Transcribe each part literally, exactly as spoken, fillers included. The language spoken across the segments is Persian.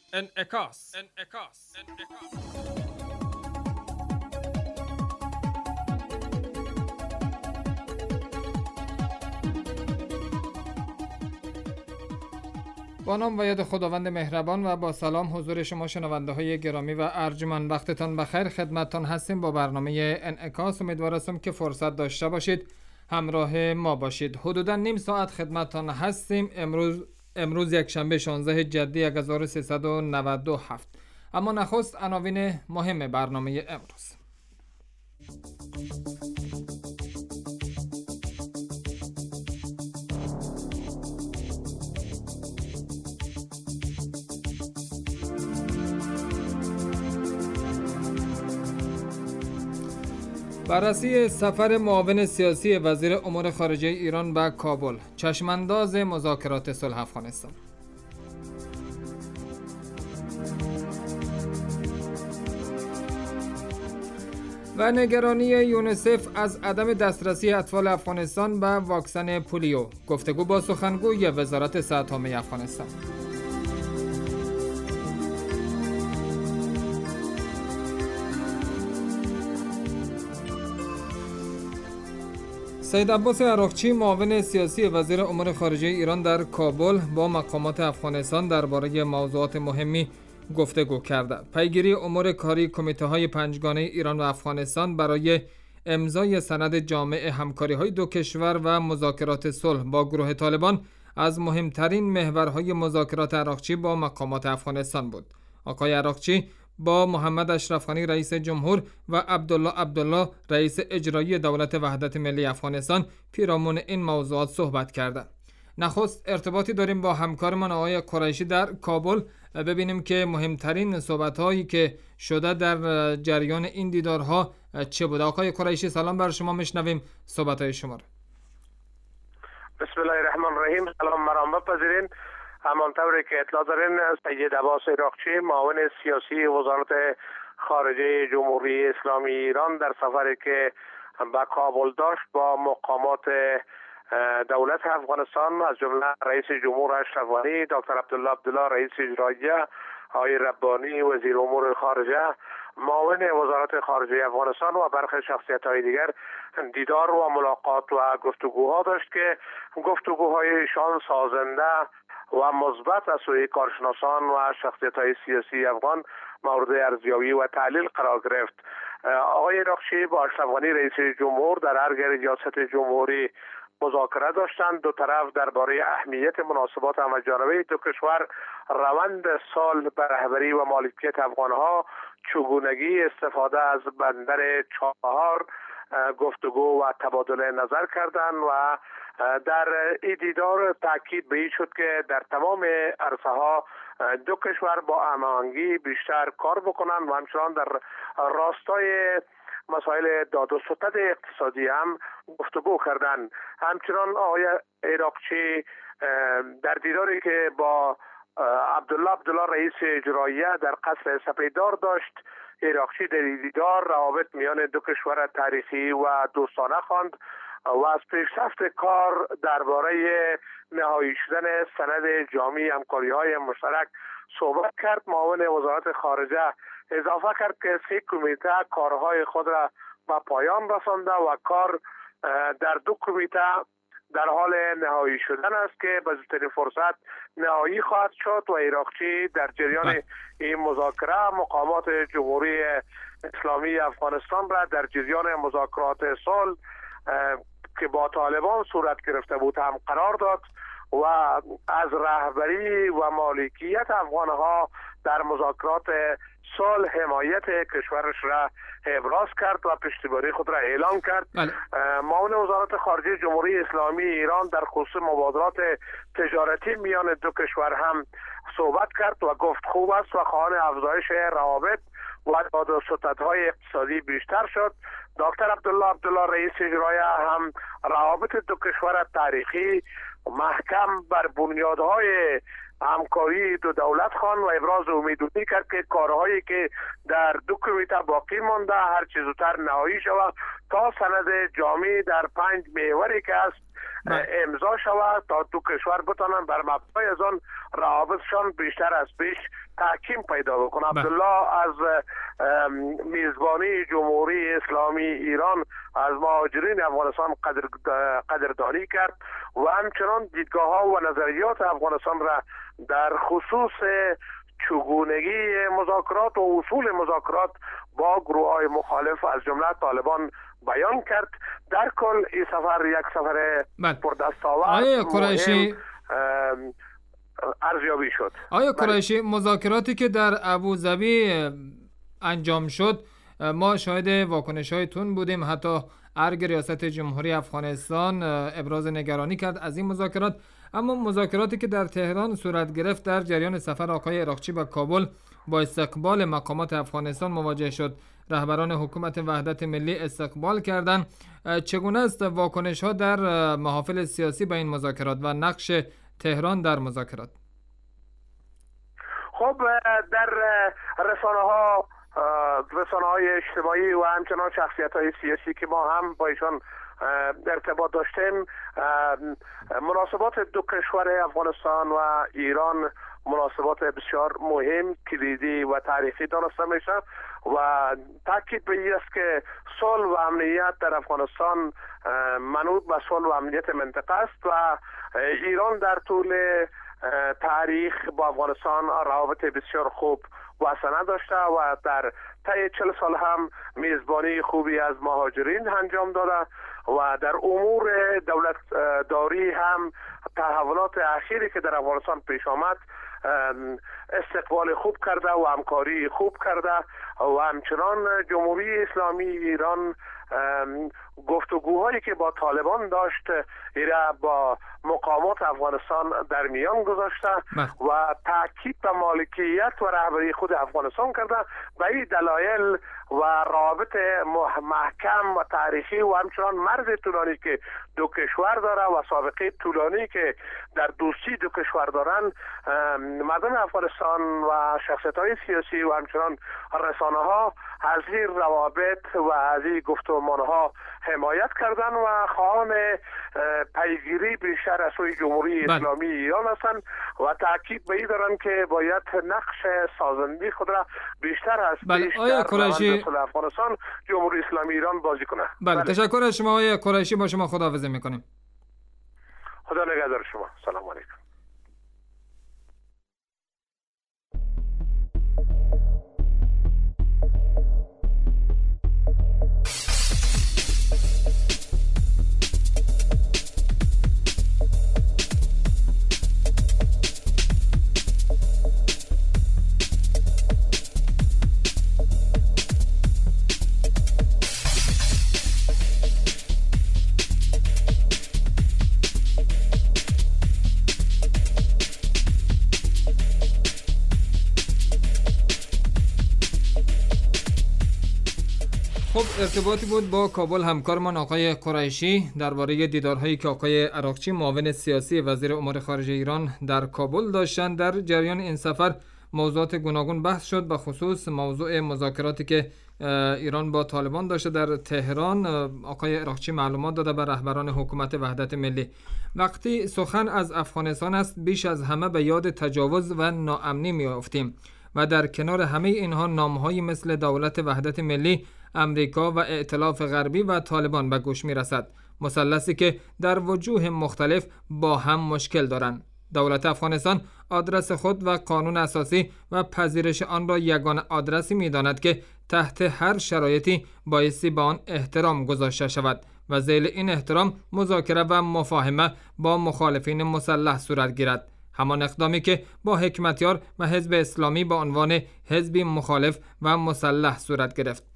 انعکاس انعکاس انعکاس با نام و ید خداوند مهربان و با سلام حضور شما شنونده های گرامی و ارجمند، وقتتان بخیر. خدمتتان هستیم با برنامه انعکاس. امیدوار هستم که فرصت داشته باشید همراه ما باشید. حدودا نیم ساعت خدمتتان هستیم. امروز امروز یک شنبه شانزده جدی هزار و سیصد و نود و هفت. اما نخست عناوین مهم برنامه امروز. بررسی سفر معاون سیاسی وزیر امور خارجه ایران به کابل، چشمانداز مذاکرات صلح افغانستان. و نگرانی یونیسف از عدم دسترسی اطفال افغانستان به واکسن پولیو، گفتگو با سخنگوی وزارت صحت عامه افغانستان. سید عباس عراقچی، معاون سیاسی وزیر امور خارجه ایران در کابل، با مقامات افغانستان درباره موضوعات مهمی گفتگو کرده. پیگیری امور کاری کمیته‌های پنجگانه ایران و افغانستان برای امضای سند جامع همکاری‌های دو کشور و مذاکرات صلح با گروه طالبان از مهمترین محورهای مذاکرات عراقچی با مقامات افغانستان بود. آقای عراقچی با محمد اشرف غنی رئیس جمهور و عبدالله عبدالله رئیس اجرایی دولت وحدت ملی افغانستان پیرامون این موضوعات صحبت کردند. نخست ارتباطی داریم با همکارمان آقای قریشی در کابل، ببینیم که مهمترین صحبت‌هایی که شده در جریان این دیدارها چه بود. آقای قریشی سلام بر شما، میشنویم صحبت‌های شما را. بسم الله الرحمن الرحیم. سلام مرام بپذیرین. همانطوری که اطلاع دارین، سید عباس عراقچی، معاون سیاسی وزارت خارجه جمهوری اسلامی ایران، در سفری که به کابل داشت با مقامات دولت افغانستان از جمله رئیس جمهور اشرف غنی، دکتر عبدالله عبدالله رئیس اجرایی، آقای ربانی وزیر امور خارجه، معاون وزارت خارجه افغانستان و برخی شخصیت‌های دیگر دیدار و ملاقات و گفتگوها داشت که گفتگوهایشان سازنده و مثبت از سوی کارشناسان و شخصیت‌های سیاسی افغان مورد ارزیابی و تحلیل قرار گرفت. آقای عراقچی با اشرف غنی رئیس جمهور در ارگ ریاست جمهوری مذاکره داشتند. دو طرف درباره اهمیت مناسبات همه‌جانبه دو کشور، روند سال به رهبری و مالکیت افغانها، چگونگی استفاده از بندر چابهار گفتگو و تبادل نظر کردند و در این دیدار تاکید به این شد که در تمام عرصه ها دو کشور با هماهنگی بیشتر کار بکنند و همچنان در راستای مسائل داد و ستد اقتصادی هم گفتگو کردند. همچنان آقای عراقچی در دیداری که با عبدالله عبدالله رئیس اجرایی در قصر سپیدار داشت، عراقچی در دیدار روابط میان دو کشور تاریخی و دوستانه خواند و از پیشرفت کار درباره نهایی شدن سند جامع همکاری‌های مشترک صحبت کرد. معاون وزارت خارجه اضافه کرد که سه کمیته کارهای خود را به پایان رسانده و کار در دو کمیته در حال نهایی شدن است که به زودترین فرصت نهایی خواهد شد و عراقچی در جریان این مذاکره مقامات جمهوری اسلامی افغانستان را در جریان مذاکرات صلح که با طالبان صورت گرفته بود هم قرار داد و از رهبری و مالکیت افغانها در مذاکرات صلح حمایت کشورش را ابراز کرد و پشتیبانی خود را اعلام کرد. معاون وزارت خارجه جمهوری اسلامی ایران در خصوص مبادلات تجارتی میان دو کشور هم صحبت کرد و گفت خوب است و خواهان افزایش روابط و داد و ستدهای اقتصادی بیشتر شد. دکتر عبدالله عبدالله رئیس اجرایی هم روابط دو کشور تاریخی محکم بر بنیادهای همکاری دو دولت خوان و ابراز امیدواری کرد که کارهایی که در دو کمیته باقی مانده هر چه زودتر نهایی شود تا سند جامع در پنج محوری که است امضا شود تا دو کشور بتانند بر مبنای از آن روابطشان بیشتر از پیش تحکیم پیدا بکنه. عبدالله از میزبانی جمهوری اسلامی ایران از مهاجرین افغانستان قدر قدردانی کرد و همچنان دیدگاه ها و نظریات افغانستان را در خصوص چگونگی مذاکرات و اصول مذاکرات با گروه های مخالف از جمله طالبان بیان کرد. در کل این سفر یک سفر پردستاورد مهم ارزیابی شد. آیا قریشی مذاکراتی که در ابوظبی انجام شد ما شاهد واکنش های تون بودیم، حتی ارگ ریاست جمهوری افغانستان ابراز نگرانی کرد از این مذاکرات، اما مذاکراتی که در تهران صورت گرفت در جریان سفر آقای عراقچی به کابل با استقبال مقامات افغانستان مواجه شد. رهبران حکومت وحدت ملی استقبال کردند. چگونه است واکنش ها در محافل سیاسی به این مذاکرات و نقش تهران در مذاکرات؟ خب در رسانه ها رسانه های اجتماعی و همچنان شخصیت های سیاسی که ما هم با ایشان ارتباط داشتیم، مناسبات دو کشور افغانستان و ایران مناسبات بسیار مهم، کلیدی و تاریخی دانسته میشه و تاکید به این است که صلح و امنیت در افغانستان منوط به صلح و امنیت منطقه است و ایران در طول تاریخ با افغانستان روابط بسیار خوب واسطه داشته و در طی چهل سال هم میزبانی خوبی از مهاجرین انجام داده و در امور دولت داری هم تحولات اخیری که در افغانستان پیش آمد استقبال خوب کرده و همکاری خوب کرده و همچنان جمهوری اسلامی ایران گفتگوهایی که با طالبان داشت ایره با مقامات افغانستان در میان گذاشته و تاکید به مالکیت و رهبری خود افغانستان کرده. به این دلایل و روابط محکم و تاریخی و همچنان مرز طولانی که دو کشور داره و سابقه طولانی که در دوستی دو کشور دارن، مردم افغانستان و شخصیت‌های سیاسی و همچنان رسانه‌ها از این روابط و از این گفتمان‌ها حمایت کردن و خواهان پیگیری بیشتر از سوی جمهوری اسلامی ایران هستند و تاکید به این دارن که باید نقش سازنده خود را بیشتر از پیش در روند افغانستان جمهوری اسلامی ایران بازی کنه. بله, بله. تشکر از شما آقای قریشی، با شما خداحافظی میکنیم. خدا نگهدار شما. سلام علیکم. خب ارتباطی بود با کابل همکارمان آقای قریشی درباره دیدارهایی که آقای عراقچی معاون سیاسی وزیر امور خارجه ایران در کابل داشتند. در جریان این سفر موضوعات گوناگون بحث شد، به خصوص موضوع مذاکراتی که ایران با طالبان داشته در تهران. آقای عراقچی معلومات داده به رهبران حکومت وحدت ملی. وقتی سخن از افغانستان است بیش از همه به یاد تجاوز و ناامنی میافتیم و در کنار همه اینها نامهایی مثل دولت وحدت ملی، امریکا و ائتلاف غربی و طالبان به گوش می رسد. مثلثی که در وجوه مختلف با هم مشکل دارند. دولت افغانستان آدرس خود و قانون اساسی و پذیرش آن را یگانه آدرسی می داند که تحت هر شرایطی بایستی به آن احترام گذاشته شود و ذیل این احترام مذاکره و مفاهمه با مخالفین مسلح صورت گیرد. همان اقدامی که با حکمتیار و حزب اسلامی با عنوان حزبی مخالف و مسلح صورت گرفت.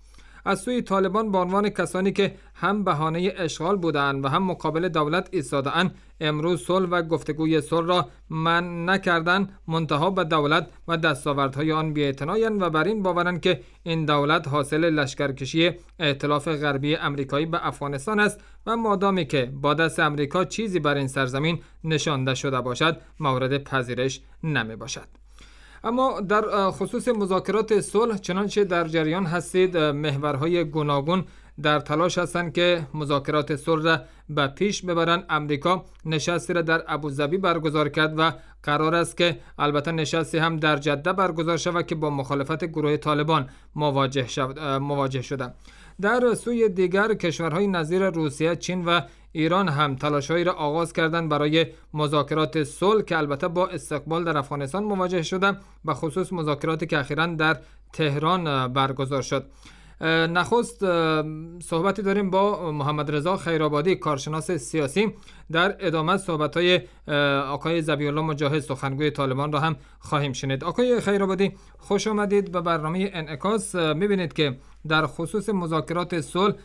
از سوی طالبان به عنوان کسانی که هم بهانه اشغال بودند و هم مقابل دولت ایستاده‌اند امروز صلح و گفتگوی صلح را منع نکردند، منتها به دولت و دستاوردهای آن بی‌اعتنایند و بر این باورند که این دولت حاصل لشکرکشی ائتلاف غربی امریکایی به افغانستان است و مادامی که با دست امریکا چیزی بر این سرزمین نشانده شده باشد مورد پذیرش نمی باشد. اما در خصوص مذاکرات صلح چنانچه در جریان هستید، محورهای گوناگون در تلاش هستند که مذاکرات صلح را به پیش ببرند. امریکا نشستی را در ابوظبی برگزار کرد و قرار است که البته نشستی هم در جده برگزار شود که با مخالفت گروه طالبان مواجه شد مواجه شده. در سوی دیگر کشورهای نظیر روسیه، چین و ایران هم تلاش‌هایی را آغاز کردند برای مذاکرات صلح که البته با استقبال در افغانستان مواجه شده، به خصوص مذاکراتی که اخیراً در تهران برگزار شد. نخست صحبتی داریم با محمد رضا خیرآبادی، کارشناس سیاسی. در ادامه صحبت‌های آقای ذبیح الله مجاهد، سخنگوی طالبان را هم خواهیم شنید. آقای خیرآبادی، خوش آمدید به برنامه انعکاس. می‌بینید که در خصوص مذاکرات صلح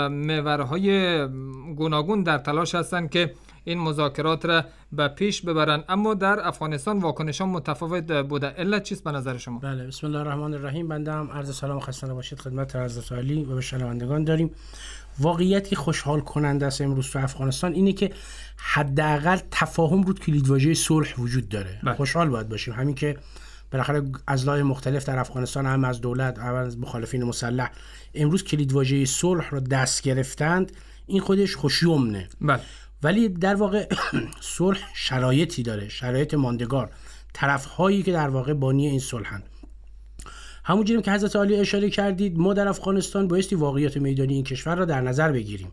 محورهای گوناگون در تلاش هستند که این مذاکرات را به پیش ببرند، اما در افغانستان واکنش‌ها متفاوت بوده. علت چیست به نظر شما؟ بله، بسم الله الرحمن الرحیم. بنده هم عرض سلام و خسته نباشید خدمت حضرت عالی و به شنوندگان داریم. واقعیتی خوشحال کننده است امروز تو افغانستان اینه که حداقل تفاهم رو کلیدواژه صلح وجود داره. بله. خوشحال باید باشیم. همین که بالاخره اضلاع مختلف در افغانستان، هم از دولت، هم از مخالفین مسلح، امروز کلیدواژه صلح رو دست گرفتند، این خودش خوشیومنه. بله. ولی در واقع صلح شرایطی داره، شرایط ماندگار، طرف‌هایی که در واقع بانی این صلحن. همونجوری که حضرت عالی اشاره کردید، ما در افغانستان بایستی واقعیت میدانی این کشور را در نظر بگیریم.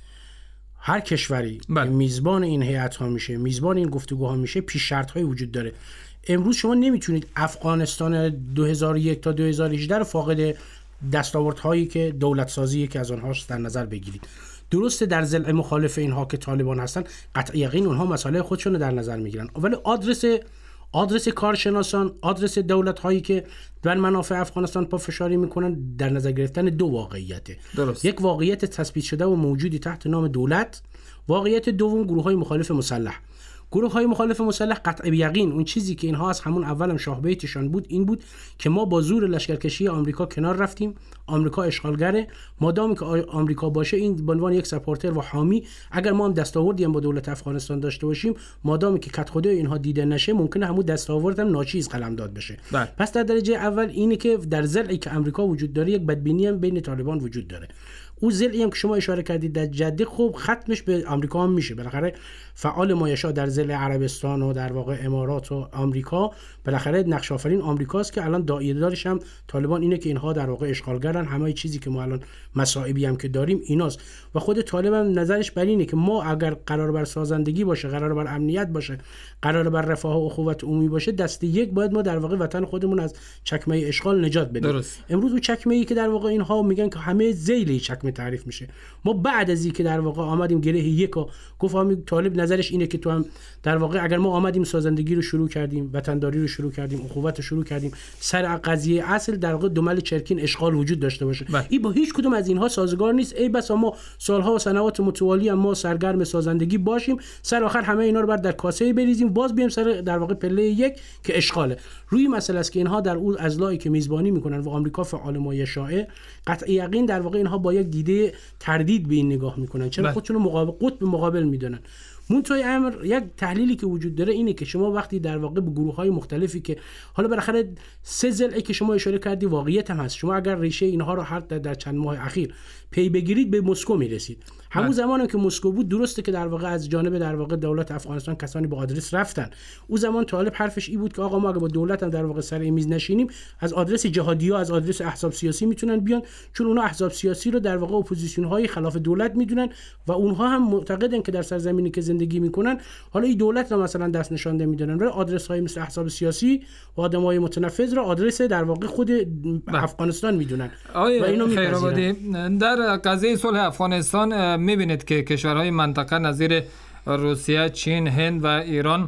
هر کشوری که میزبان این هیئت‌ها میشه، میزبان این گفتگوها میشه، پیش شرط‌هایی وجود داره. امروز شما نمیتونید افغانستان دو هزار و یک تا دو هزار و هجده رو فاقد دستاوردهایی که دولت سازی که از آنهاش در نظر بگیرید. درسته در ضلع مخالف اینها که طالبان هستن، قطع یقین اونها مسائل خودشون رو در نظر میگیرن، ولی آدرس آدرس کارشناسان، آدرس دولت هایی که بر منافع افغانستان پافشاری میکنن، در نظر گرفتن دو واقعیته. درست. یک واقعیت تثبیت شده و موجودی تحت نام دولت، واقعیت دوم گروه های مخالف مسلح. گروه های مخالف مسلح قطع یقین اون چیزی که اینها از همون اولم شاهبیتشان بود این بود که ما با زور لشکرکشی آمریکا کنار رفتیم، آمریکا اشغالگره، مادامی که آمریکا باشه این به عنوان یک سپورتر و حامی، اگر ما هم دستاوردی هم با دولت افغانستان داشته باشیم، مادامی که کت خدای اینها دیده نشه، ممکنه همون دستاورد هم ناچیز قلمداد بشه. بله. پس در درجه اول اینه که در ضلعی که آمریکا وجود داره، یک بدبینی هم بین طالبان وجود داره. اون ضلعی هم که شما اشاره کردید در جده، خوب ختمش به آمریکا هم میشه. بالاخره فعال مایشا در ضلع عربستان و در واقع امارات و آمریکا، بالاخره نقش آفرین آمریکاست که الان دایره‌دارش هم طالبان اینه که اینها در واقع اشغالگرن. همه چیزی که ما الان مصائبی هم که داریم ایناست و خود طالب هم نظرش بر اینه که ما اگر قرار بر سازندگی باشه، قرار بر امنیت باشه، قرار بر رفاه و اخوت عمومی باشه، دست یک باید ما در واقع وطن خودمون از چکمه اشغال نجات بدیم. درست. امروز اون چکمه‌ای که در واقع اینها میگن که همه ذیل چکمه تعریف میشه، ما بعد از اینکه در واقع آمدیم گره یکو گفتم، طالب نظرش اینه که تو هم در واقع اگر ما آمدیم سازندگی رو شروع کردیم، وطنداری رو شروع کردیم، اخوت رو شروع کردیم، سر قضیه اصل در واقع دو مل چرکین اشغال وجود داشته باشه. بله. این با هیچ کدوم از اینها سازگار نیست. ای بس ما سالها و سنوات متوالی هم ما سرگرم سازندگی باشیم، سر آخر همه اینا رو بر در کاسه بریزیم، باز بیام سر در واقع پله یک که اشغاله. روی مسئله است که اینها در اون اضلاعی که میزبانی میکنن و آمریکا فعال مایشائه، قطع یقین در واقع اینها با یک دیده تردید به این نگاه میکنن، چرا خودشون رو مقابل قطب مقابل میدونن. منتهای امر یک تحلیلی که وجود داره اینه که شما وقتی در واقع به گروه‌های مختلفی که حالا بالاخره سه ضلعی که شما اشاره کردی واقعیت هم هست، شما اگر ریشه اینها رو هر در چند ماه اخیر پی بگیرید به مسکو میرسید. همون زمانی که مسکو بود، درسته که در واقع از جانب در واقع دولت افغانستان کسانی با آدرس رفتن. اون زمان طالب حرفش این بود که آقا ما اگه با دولت هم در واقع سر میز نشینیم، از آدرس جهادی‌ها، از آدرس احزاب سیاسی میتونن بیان، چون اونها احزاب سیاسی رو در واقع اپوزیسیون‌های خلاف دولت میدونن و اونها هم معتقدن که در سرزمینی که زندگی میکنن حالا این دولت رو مثلا دست نشانده میدونن، ولی آدرس‌های مثل احزاب سیاسی و آدم‌های متنفذ رو آدرس در واقع خود افغانستان میدونن و اینو میپذیرن. در قضیه صلح افغانستان میبینید که کشورهای منطقه نظیر روسیه، چین، هند و ایران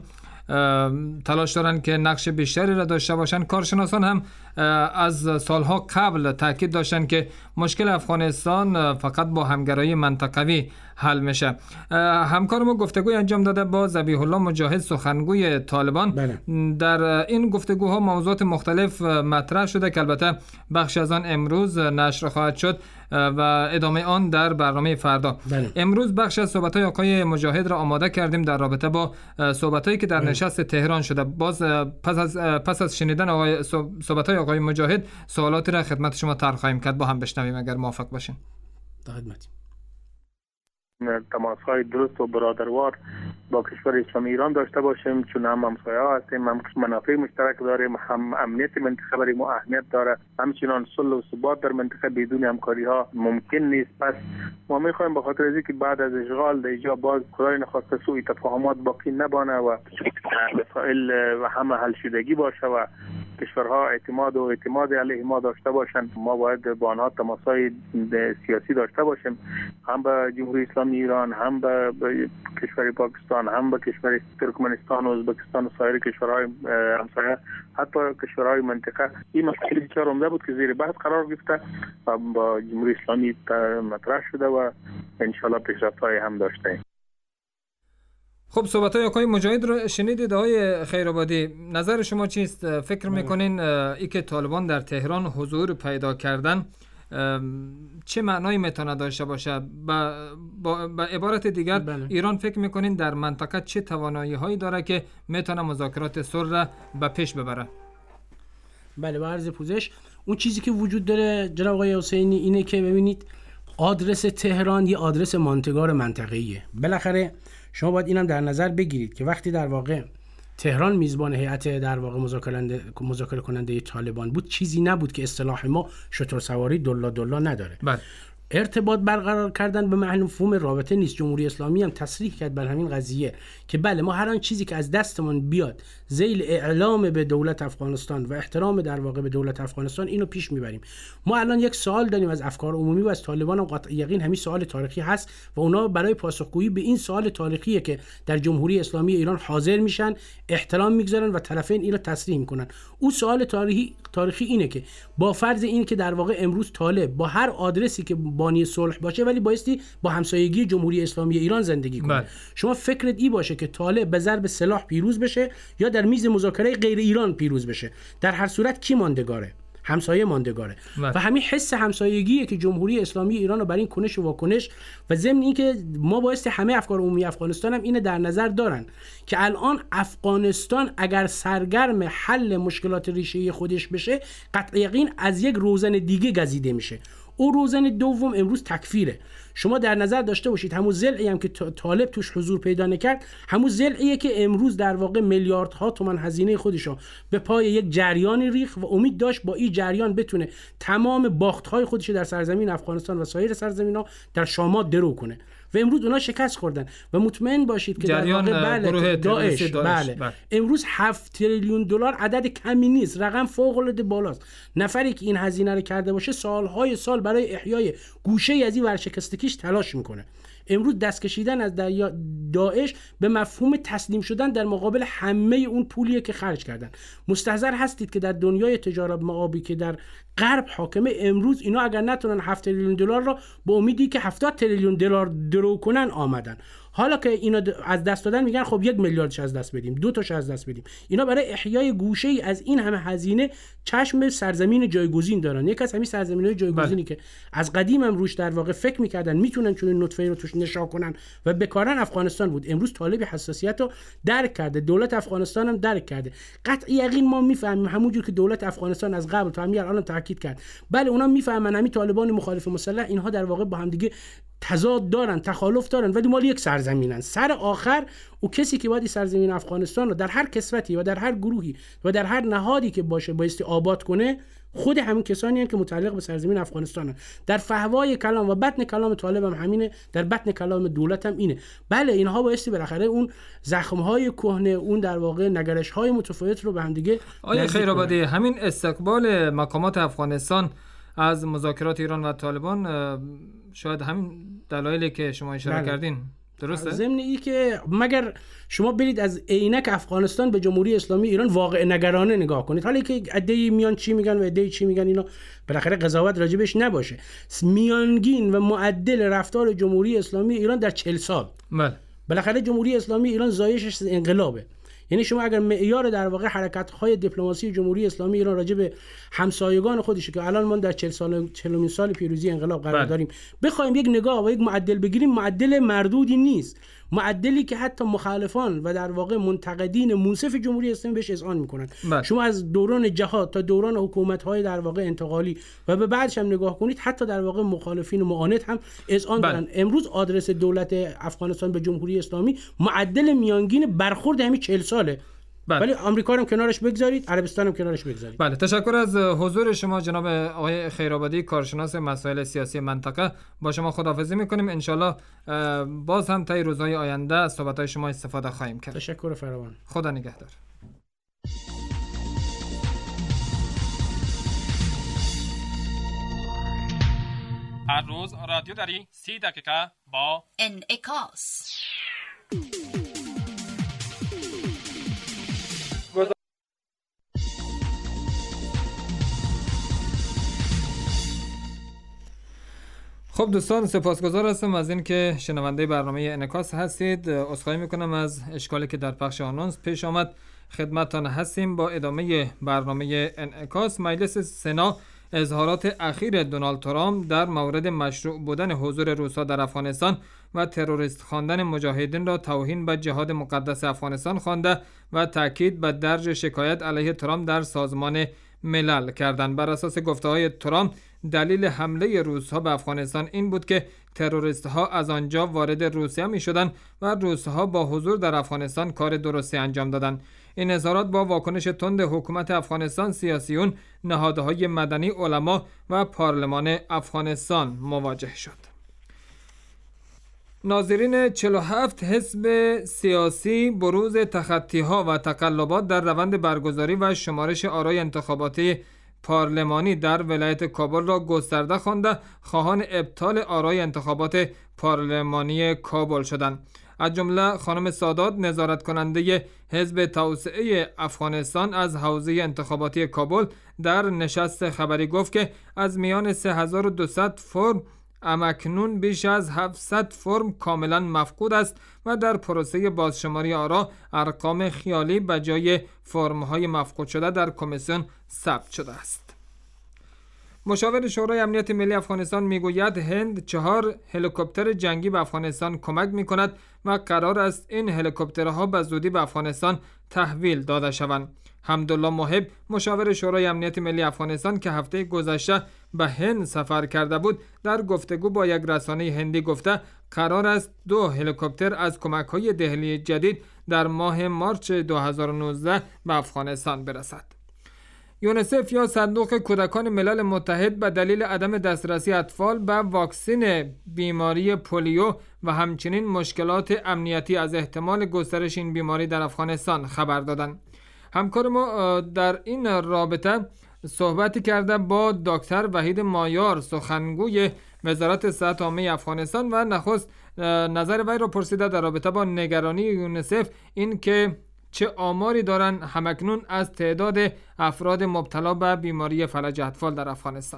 تلاش دارند که نقش بیشتری را داشته باشند. کارشناسان هم از سالها قبل تاکید داشتند که مشکل افغانستان فقط با همگرایی منطقوی حل میشه. همکار ما گفتگوی انجام داده با ذبیح الله مجاهد، سخنگوی طالبان. بله. در این گفتگوها موضوعات مختلف مطرح شده که البته بخش از آن امروز نشر خواهد شد و ادامه آن در برنامه فردا. بله. امروز بخش از صحبت‌های آقای مجاهد را آماده کردیم در رابطه با صحبت‌هایی که در بله. نشست تهران شده. باز پس از پس از شنیدن آقای صحبت‌های آقای مجاهد سوالاتی را خدمت شما طرح خواهیم کرد، با هم بشنویم اگر موافق باشین. خدمت تماس‌های درست و برادروار با کشور اسلامی ایران داشته باشیم، چون هم همسایه‌ها هستیم، هم منافع مشترک داریم، هم امنیت منطقه برای ما اهمیت داره، همچنان صلح و ثبات در منطقه بدون همکاری ها ممکن نیست. پس ما می‌خوایم به خاطر از اینکه بعد از اشغال در اینجا باز خدای نخواسته سوء تفاهمات باقی نبانه و مسائل و همه حل شدگی باشه و کشورها اعتماد و اعتماد علیه ما داشته باشند. ما باید با آنها تماس‌های سیاسی داشته باشیم، هم به جمهوری اسلامی ایران، هم به کشور پاکستان، هم به کشور ترکمنستان و ازبکستان و سایر کشورهای همسایه، حتی کشورهای منطقه. این مسئله بسیار عمده بود که زیر بحث قرار گرفته و با جمهوری اسلامی مطرح شده و ان شاءالله پیشرفت‌های هم داشته. خب صحبت‌های آقای مجاهد رو شنیدید. آقای خیرآبادی، نظر شما چیست؟ فکر می‌کنین ای که طالبان در تهران حضور پیدا کردن چه معنایی میتونه داشته باشه؟ با, با, با عبارت دیگر بله. ایران فکر میکنین در منطقه چه توانایی هایی داره که میتونه مذاکرات صلح را به پیش ببره؟ بله، با عرض پوزش، اون چیزی که وجود داره جناب آقای حسینی اینه که ببینید آدرس تهران یه آدرس ماندگار منطقه‌ایه. بالاخره شما باید اینم در نظر بگیرید که وقتی در واقع تهران میزبان هیئت در واقع مذاکره کننده طالبان بود، چیزی نبود که اصطلاح ما شتر سواری دلا دلا نداره. بله. ارتباط برقرار کردن به مفهوم رابطه نیست. جمهوری اسلامی هم تصریح کرد بر همین قضیه که بله ما هر آن چیزی که از دستمون بیاد ذیل اعلام به دولت افغانستان و احترام در واقع به دولت افغانستان اینو پیش میبریم. ما الان یک سوال داریم از افکار عمومی و از طالبان هم قطع یقین همین سوال تاریخی هست و اونا برای پاسخگویی به این سوال تاریخیه که در جمهوری اسلامی ایران حاضر میشن، احترام میگذارن و طرفین اینو تصریح میکنن. اون سوال تاریخی تاریخی اینه که با فرض این که در واقع امروز طالب با هر آدرسی که بانی صلح باشه ولی بایستی با همسایگی جمهوری اسلامی ایران زندگی کنه. بله. شما فکرت این باشه که طالب به ضرب سلاح پیروز بشه یا در میز مذاکره غیر ایران پیروز بشه، در هر صورت کی ماندگاره؟ همسایه ماندگاره. بله. و همین حس همسایگیه که جمهوری اسلامی ایران رو بر این کنش و واکنش و ضمن این که ما بایستی همه افکار عمومی افغانستان هم اینه در نظر دارن که الان افغانستان اگر سرگرم حل مشکلات ریشه‌ای خودش بشه قطع یقین از یک روزن دیگه گزیده میشه. او روزن دوم امروز تکفیره. شما در نظر داشته باشید همون ضلعی هم که طالب توش حضور پیدا نکرد، همون ضلعیه که امروز در واقع میلیاردها تومان هزینه خودشو به پای یک جریانی ریخت و امید داشت با این جریان بتونه تمام باخت‌های خودش در سرزمین افغانستان و سایر سرزمین‌ها در شامات درو کنه و امروز اونا شکست خوردن و مطمئن باشید که در واقع بله داعش, داعش بله. بله امروز هفت تریلیون دلار عدد کمی نیست، رقم فوق العاده بالاست. نفری که این هزینه رو کرده باشه سالهای سال برای احیای گوشه‌ای از این ورشکستگیش تلاش میکنه. امروز دست کشیدن از داعش به مفهوم تسلیم شدن در مقابل همه اون پولیه که خرج کردن. مستحضر هستید که در دنیای تجارت معابی که در غرب حاکمه امروز اینا اگر نتونن هفت تریلیون دلار را به امیدی که هفتاد تریلیون دلار درو کنن آمدن. حالا که اینا از دست دادن میگن خب یک میلیاردش از دست بدیم، دو تاش از دست بدیم. اینا برای احیای گوشه‌ای از این همه هزینه چشم سرزمین جایگزین دارن. یک از همین سرزمین‌های جایگزینی که از قدیم هم روش در واقع فکر می‌کردن میتونن چون نطفه رو توش نشا کنن و بکارن افغانستان بود. امروز طالب حساسیت رو درک کرده، دولت افغانستان هم درک کرده. قطع یقین ما میفهمیم همونجور که دولت افغانستان از قبل تا همین الان تاکید کرد، بله اونا میفهمن همین طالبان مخالف مسلح اینها در واقع با هم دیگه تضاد دارن، تخالف دارن، ولی مال یک سرزمینن. سر آخر او کسی که باید این سرزمین افغانستان رو در هر کسوتی و در هر گروهی و در هر نهادی که باشه بایستی آباد کنه خود همین کسانی هستند که متعلق به سرزمین افغانستان هستند. در فهوای کلام و بطن کلام طالب هم همینه، در بطن کلام دولت هم اینه. بله اینها بایستی بالاخره اون زخم‌های کهنه، اون در واقع نگرش‌های متفاوت رو به هم دیگه. آیا خیرآبادی همین استقبال مقامات افغانستان از مذاکرات ایران و طالبان شاید همین دلایلی که شما اشاره بله. کردین درسته؟ ضمن ای که مگر شما برید از عینک افغانستان به جمهوری اسلامی ایران واقع نگرانه نگاه کنید، حالا که عده‌ای میان چی میگن و عده‌ای چی میگن، اینا بالاخره قضاوت راجبش نباشه. میانگین و معدل رفتار جمهوری اسلامی ایران در چهل سال، بله بالاخره جمهوری اسلامی ایران زایشش انقلابه. یعنی شما اگر معیار در واقع حرکت‌های دیپلماسی جمهوری اسلامی ایران راجع به همسایگان خودش که الان ما در چهل سال چهلمین سال پیروزی انقلاب قرار بله. داریم بخوایم یک نگاه و یک معدل بگیریم، معدل مردودی نیست، معدلی که حتی مخالفان و در واقع منتقدین منصف جمهوری اسلامی بهش اذعان میکنن. بله. شما از دوران جهاد تا دوران حکومت‌های در واقع انتقالی و به بعدش هم نگاه کنید، حتی در واقع مخالفین معاند هم اذعان بله. دارن. امروز آدرس دولت افغانستان به جمهوری اسلامی معدل میانگین برخورد همین چهل ساله. بله. ولی آمریکا هم کنارش بگذارید، عربستان هم کنارش بگذارید. بله، تشکر از حضور شما جناب آقای خیرآبادی، کارشناس مسائل سیاسی منطقه. با شما خداحافظی میکنیم. ان شاءالله باز هم طی روزهای آینده از صحبت‌های شما استفاده خواهیم کرد. تشکر فراوان. خدا نگهدار. هر روز رادیو داری سی دقیقه با انعکاس. خب دوستان، سپاسگزار هستم از این که شنونده برنامه انعکاس هستید. عذرخواهی میکنم از اشکالی که در پخش آنونس پیش آمد. خدمتتان هستیم با ادامه برنامه انعکاس. مجلس سنا اظهارات اخیر دونالد ترامپ در مورد مشروع بودن حضور روس‌ها در افغانستان و تروریست خواندن مجاهدین را توهین به جهاد مقدس افغانستان خوانده و تاکید به درج شکایت علیه ترامپ در سازمان ملل کردند. بر اساس گفته‌های ترامپ، دلیل حمله روس‌ها به افغانستان این بود که تروریست‌ها از آنجا وارد روسیه می‌شدند و روس‌ها با حضور در افغانستان کار درستی انجام دادند. این اظهارات با واکنش تند حکومت افغانستان، سیاسیون، نهادهای مدنی، علما و پارلمان افغانستان مواجه شد. ناظرین چهل و هفت حزب سیاسی بروز تخطی‌ها و تقلبات در روند برگزاری و شمارش آرای انتخاباتی پارلمانی در ولایت کابل را گسترده خوانده خواهان ابطال آرای انتخابات پارلمانی کابل شدند. از جمله خانم سادات، نظارت کننده حزب توسعه افغانستان از حوزه انتخاباتی کابل، در نشست خبری گفت که از میان سه هزار و دویست فرم امکنون بیش از هفتصد فرم کاملا مفقود است و در پروسه بازشماری آرا ارقام خیالی به جای فرم‌های مفقود شده در کمیسیون ثبت شده است. مشاور شورای امنیت ملی افغانستان میگوید هند چهار هلیکوپتر جنگی به افغانستان کمک میکند و قرار است این هلیکوپترها به زودی به افغانستان تحویل داده شوند. حمدالله محب، مشاور شورای امنیت ملی افغانستان که هفته گذشته به هند سفر کرده بود، در گفتگو با یک رسانه هندی گفته قرار است دو هلیکوپتر از کمک‌های دهلی جدید در ماه مارچ دو هزار و نوزده به افغانستان برسد. یونیسف یا صندوق کودکان ملل متحد به دلیل عدم دسترسی اطفال به واکسن بیماری پولیو و همچنین مشکلات امنیتی از احتمال گسترش این بیماری در افغانستان خبر دادند. همکار ما در این رابطه صحبتی کرده با دکتر وحید مایار، سخنگوی وزارت صحت عامه افغانستان، و نخست نظر وی را پرسیده در رابطه با نگرانی یونیسف این که چه آماری دارند همکنون از تعداد افراد مبتلا به بیماری فلج اطفال در افغانستان.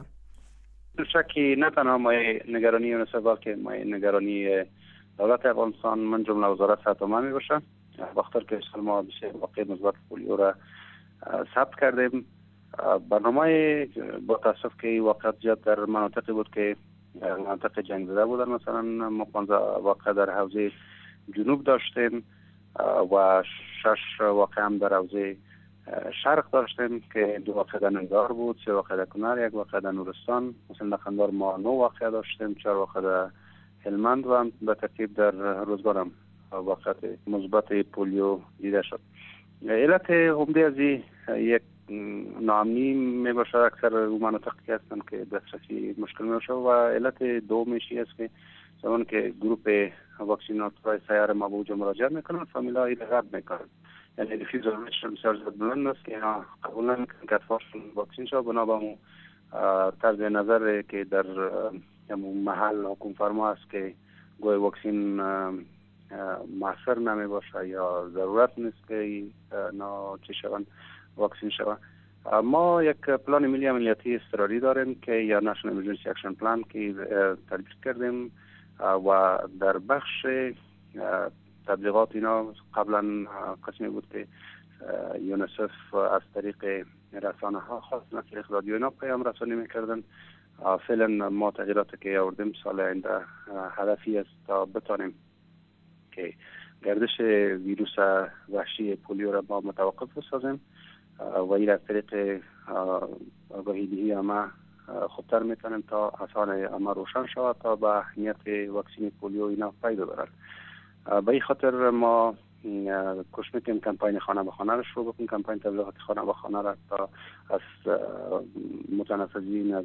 شکی نه تنها مایه نگرانی یونیسف بلکه مایه نگرانی دولت افغانستان من جمله وزارت صحت عامه می باشه. وقتی که سال ما بسیار واقع مثبت پولیو را ثبت کردیم، برنامه با تاسف که واقعیت زیاد در مناطقی بود که مناطق جنگ زده بودن. مثلا ما پانزده واقع در حوزه جنوب داشتیم و شش واقع هم در حوزه شرق داشتیم که دو واقع در ننگرهار بود، سه واقع در کنر، یک واقع در نورستان. مثلا در قندهار ما نو واقع داشتیم، چهار واقع در هلمند و به ترتیب در روزگار هم واقعیت مثبت پولیو دیده شد. علت عمده از یک ناامنی می باشد اکثر اون مناطقی هستند که دسترسی مشکل می باشد و علت دومش است که زمان که گروپ واکسیناتورهای سیار ما به اوجا مراجعه میکنن فامیلا ها رد میکنن، یعنی ریفیوزال ریتشون بسیار زیاد بلند است که اینا قبول نمیکنن که اطفالشون واکسین شد. بنا به اون طرز نظر که در همون محل حکومت فرما است که گوی واکسین موثر نمی باشه یا ضرورت نیست که نا چی شوند واکسین شوند. ما یک پلان ملی عملیاتی اضطراری داریم که یا نشنال امرجنسی اکشن پلان که تدبیر کردیم و در بخش تبلیغات اینا قبلا قسمی بود که یونیسف از طریق رسانه ها خاص از طریق رادیو اینا پیام رسانی میکردن. فعلا ما تغییراتی که آوردیم سال آینده هدفی است تا بتانیم که گردش ویروس وحشی پولیو را ما متوقف بسازیم و این از طریق آگاهی دهی همه خودتر میتونیم تا اذهان همه روشن شود تا به اهمیت واکسین پولیو اینا پی ببرد. به این خاطر ما کوشش میکنیم کمپاین خانه به خانه را شروع بکنیم، کمپاین تبلیغات خانه به خانه را تا از متنفذین، از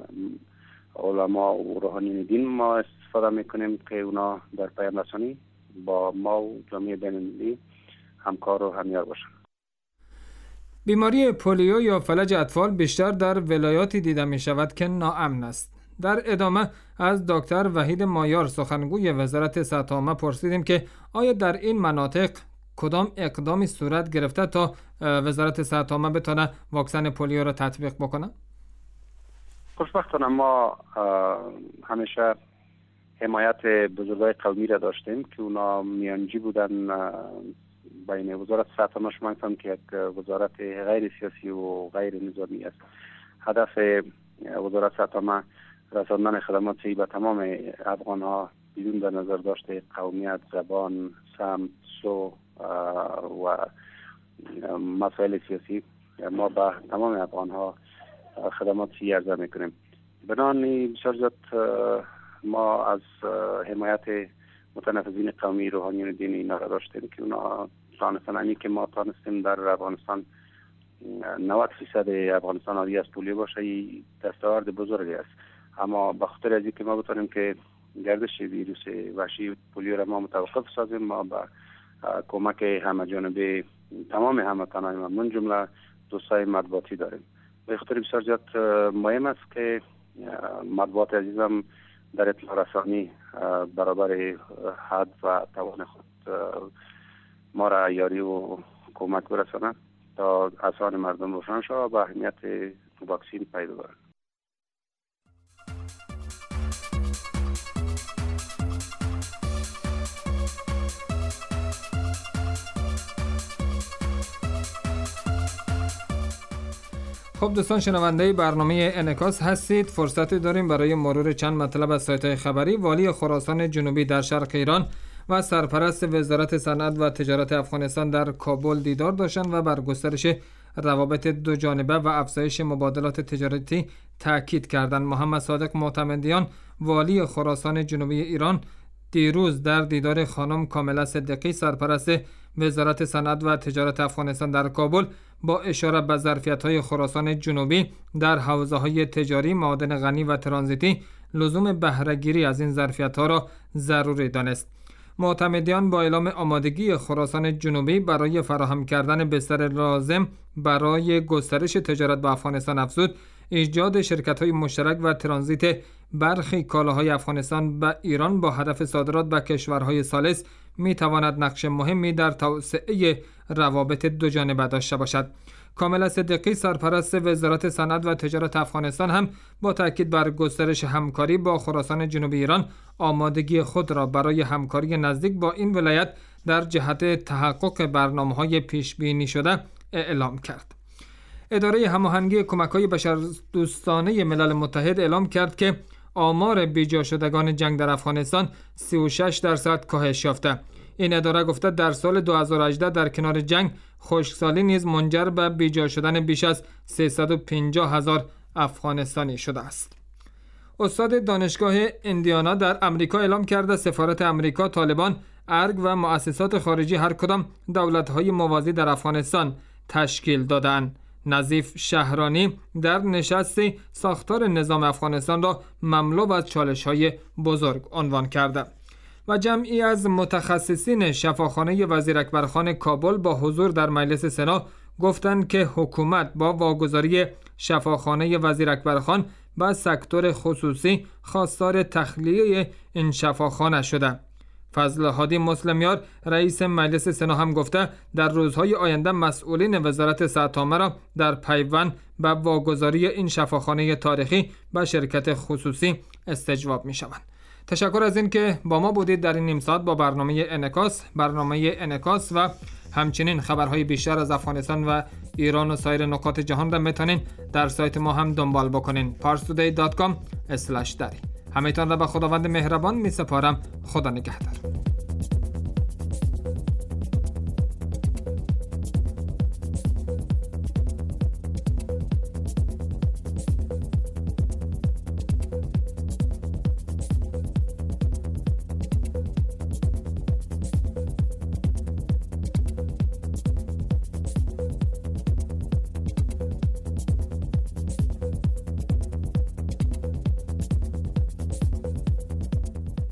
علما و روحانیون دین ما استفاده میکنیم که اونا در پیام رسانی با ما و جامعه بین‌المللی همکار و همیار باشن. بیماری پولیو یا فلج اطفال بیشتر در ولایاتی دیده می شود که ناامن است. در ادامه از دکتر وحید مایار سخنگوی وزارت صحت عامه پرسیدیم که آیا در این مناطق کدام اقدامی صورت گرفته تا وزارت صحت عامه بتونه واکسن پولیو را تطبیق بکنه؟ خوشبختانه ما همیشه حمایت بزرگای قومی را داشتیم که اونا میانجی بودن بین وزارت صحت عامه. شما میفهم که یک وزارت غیر سیاسی و غیر نظامی است. هدف وزارت صحت عامه رساندن خدمات صحی به تمام افغان ها بدون در نظر داشته قومیت، زبان، سمت، سو و مسائل سیاسی. ما به تمام افغان ها خدمات صحی عرضه میکنیم. بنابراین بسیار زیاد ما از حمایت متنفذین قومی، روحانیون دینی اینا را داشتیم که اونا تانستن که ما تانستیم در افغانستان نود فیصد افغانستان آری از پولیو باشه. این دستاورد بزرگی است. اما به خاطر از اینکه ما بتونیم که گردش ویروس وحشی پولیو را ما متوقف سازیم، ما با کمک همه جانبه تمام هموطنان ما من جمله دوستای مطبوعاتی داریم. به خاطر بسیار زیاد مهم است که مطبوعات عزیزم در اطلاع رسانی برابر حد و توان خود ما را یاری و کمک برسانند تا اذهان مردم روشن شود و به اهمیت واکسین پی ببرند. خب دوستان شنونده برنامه انعکاس هستید. فرصتی داریم برای مرور چند مطلب از سایت‌های خبری. والی خراسان جنوبی در شرق ایران و سرپرست وزارت صنعت و تجارت افغانستان در کابل دیدار داشتند و بر گسترش روابط دو جانبه و افزایش مبادلات تجارتی تاکید کردند. محمد صادق معتمدیان والی خراسان جنوبی ایران دیروز در دیدار خانم کامله صدیقی سرپرست وزارت صنعت و تجارت افغانستان در کابل با اشاره به ظرفیت‌های خراسان جنوبی در حوزه‌های تجاری، معادن غنی و ترانزیتی لزوم بهره‌گیری از این ظرفیت‌ها را ضروری دانست. معتمدیان با اعلام آمادگی خراسان جنوبی برای فراهم کردن بستر لازم برای گسترش تجارت با افغانستان افزود، ایجاد شرکت‌های مشترک و ترانزیت برخی کالاهای افغانستان به ایران با هدف صادرات به کشورهای ثالث می‌تواند نقش مهمی در توسعه روابط دو جانبه داشته باشد. کامله صدیقی سرپرست وزارت صنعت و تجارت افغانستان هم با تاکید بر گسترش همکاری با خراسان جنوبی ایران آمادگی خود را برای همکاری نزدیک با این ولایت در جهت تحقق برنامه‌های پیش بینی شده اعلام کرد. اداره هماهنگی کمک‌های بشردوستانه ملل متحد اعلام کرد که آمار بیجا شدگان جنگ در افغانستان سی و شش درصد کاهش یافته. این اداره گفته در سال دو هزار و هجده در کنار جنگ، خشکسالی نیز منجر به بیجا شدن بیش از سیصد و پنجاه هزار افغانستانی شده است. استاد دانشگاه ایندیانا در امریکا اعلام کرده سفارت امریکا، طالبان، ارگ و مؤسسات خارجی هر کدام دولت‌های موازی در افغانستان تشکیل دادند. نظیف شهرانی در نشستی ساختار نظام افغانستان را مملو از چالش‌های بزرگ عنوان کرده. و جمعی از متخصصین شفاخانه وزیر اکبرخان کابل با حضور در مجلس سنا گفتند که حکومت با واگذاری شفاخانه وزیر اکبرخان به سکتور خصوصی خواستار تخلیه این شفاخانه شده. فضل هادی مسلمیار رئیس مجلس سنا هم گفته در روزهای آینده مسئولین وزارت صحت عامه را در پیوند به واگذاری این شفاخانه تاریخی به شرکت خصوصی استجواب می شوند. تشکر از این که با ما بودید در این نیم ساعت با برنامه انعکاس، برنامه انعکاس و همچنین خبرهای بیشتر از افغانستان و ایران و سایر نقاط جهان را میتونین در سایت ما هم دنبال بکنین parstoday dot com slash dari. همه‌تان را به خداوند مهربان می سپارم. خدا نگهدار.